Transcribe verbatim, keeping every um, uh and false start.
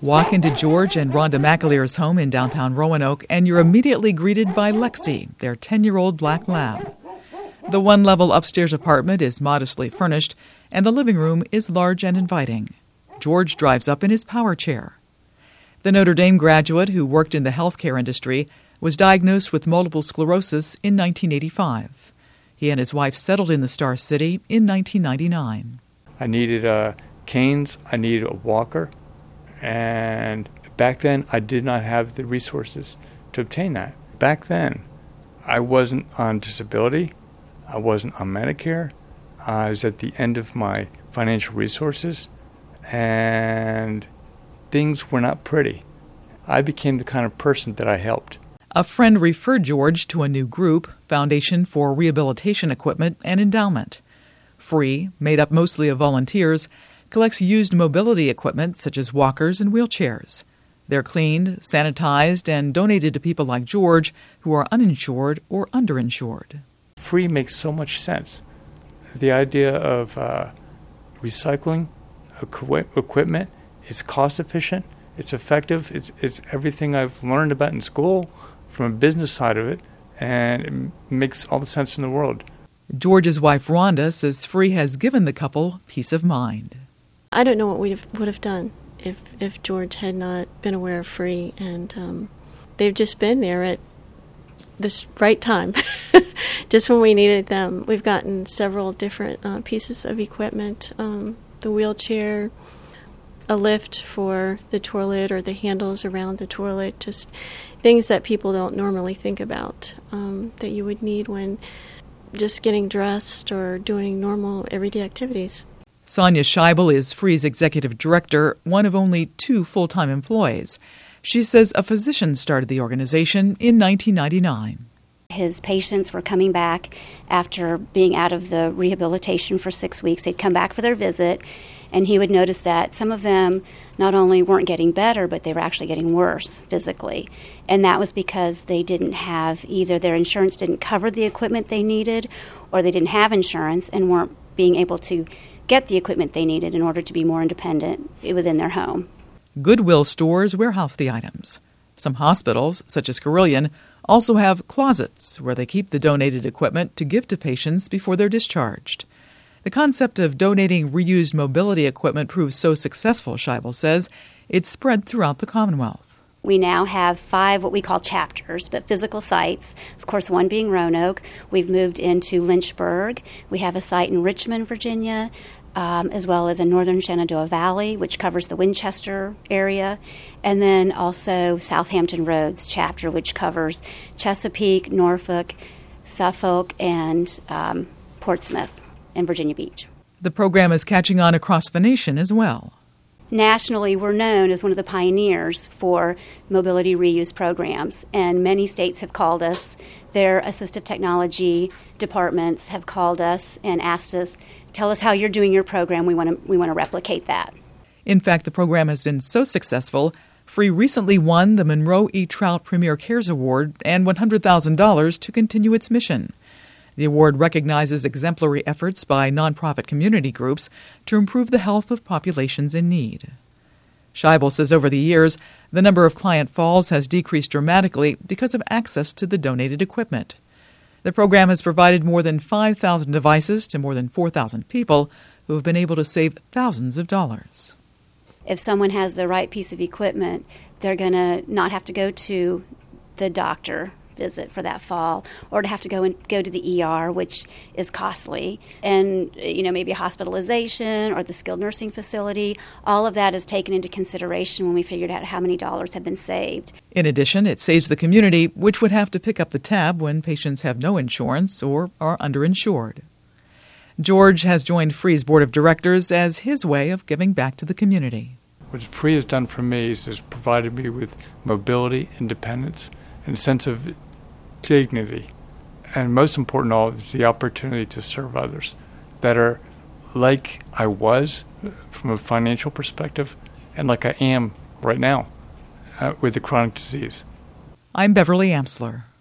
Walk into George and Rhonda McAleer's home in downtown Roanoke, and you're immediately greeted by Lexi, their ten-year-old black lab. The one-level upstairs apartment is modestly furnished, and the living room is large and inviting. George drives up in his power chair. The Notre Dame graduate who worked in the healthcare industry was diagnosed with multiple sclerosis in nineteen eighty-five. He and his wife settled in the Star City in nineteen ninety-nine. I needed uh, canes, I needed a walker, and back then I did not have the resources to obtain that. Back then, I wasn't on disability, I wasn't on Medicare, I was at the end of my financial resources, and things were not pretty. I became the kind of person that I helped. A friend referred George to a new group, Foundation for Rehabilitation Equipment and Endowment. Free, made up mostly of volunteers, collects used mobility equipment such as walkers and wheelchairs. They're cleaned, sanitized, and donated to people like George who are uninsured or underinsured. Free makes so much sense. The idea of uh, recycling equi- equipment, it's cost efficient, it's effective, it's it's everything I've learned about in school from a business side of it, and it makes all the sense in the world. George's wife Rhonda says Free has given the couple peace of mind. I don't know what we would have done if, if George had not been aware of Free, and um, they've just been there at this right time, just when we needed them. We've gotten several different uh, pieces of equipment, um, the wheelchair, a lift for the toilet or the handles around the toilet, just things that people don't normally think about um, that you would need when just getting dressed or doing normal everyday activities. Sonia Scheibel is Free's executive director, one of only two full-time employees. She says a physician started the organization in nineteen ninety-nine. His patients were coming back after being out of the rehabilitation for six weeks. They'd come back for their visit, and he would notice that some of them not only weren't getting better, but they were actually getting worse physically. And that was because they didn't have, either their insurance didn't cover the equipment they needed, or they didn't have insurance and weren't being able to get the equipment they needed in order to be more independent within their home. Goodwill stores warehouse the items. Some hospitals, such as Carilion, also have closets where they keep the donated equipment to give to patients before they're discharged. The concept of donating reused mobility equipment proves so successful, Scheibel says, it's spread throughout the Commonwealth. We now have five what we call chapters, but physical sites, of course, one being Roanoke. We've moved into Lynchburg. We have a site in Richmond, Virginia, um, as well as in northern Shenandoah Valley, which covers the Winchester area, and then also Southampton Roads chapter, which covers Chesapeake, Norfolk, Suffolk, and um, Portsmouth and Virginia Beach. The program is catching on across the nation as well. Nationally, we're known as one of the pioneers for mobility reuse programs, and many states have called us. Their assistive technology departments have called us and asked us, tell us how you're doing your program. We want to we want to replicate that. In fact, the program has been so successful, Free recently won the Monroe E. Trout Premier Cares Award and one hundred thousand dollars to continue its mission. The award recognizes exemplary efforts by nonprofit community groups to improve the health of populations in need. Scheibel says over the years, the number of client falls has decreased dramatically because of access to the donated equipment. The program has provided more than five thousand devices to more than four thousand people who have been able to save thousands of dollars. If someone has the right piece of equipment, they're going to not have to go to the doctor visit for that fall, or to have to go and go to the E R, which is costly, and you know maybe a hospitalization or the skilled nursing facility. All of that is taken into consideration when we figured out how many dollars have been saved. In addition, it saves the community, which would have to pick up the tab when patients have no insurance or are underinsured. George has joined Free's board of directors as his way of giving back to the community. What Free has done for me is it's provided me with mobility, independence, and a sense of dignity. And most important of all is the opportunity to serve others that are like I was from a financial perspective and like I am right now uh, with the chronic disease. I'm Beverly Amsler.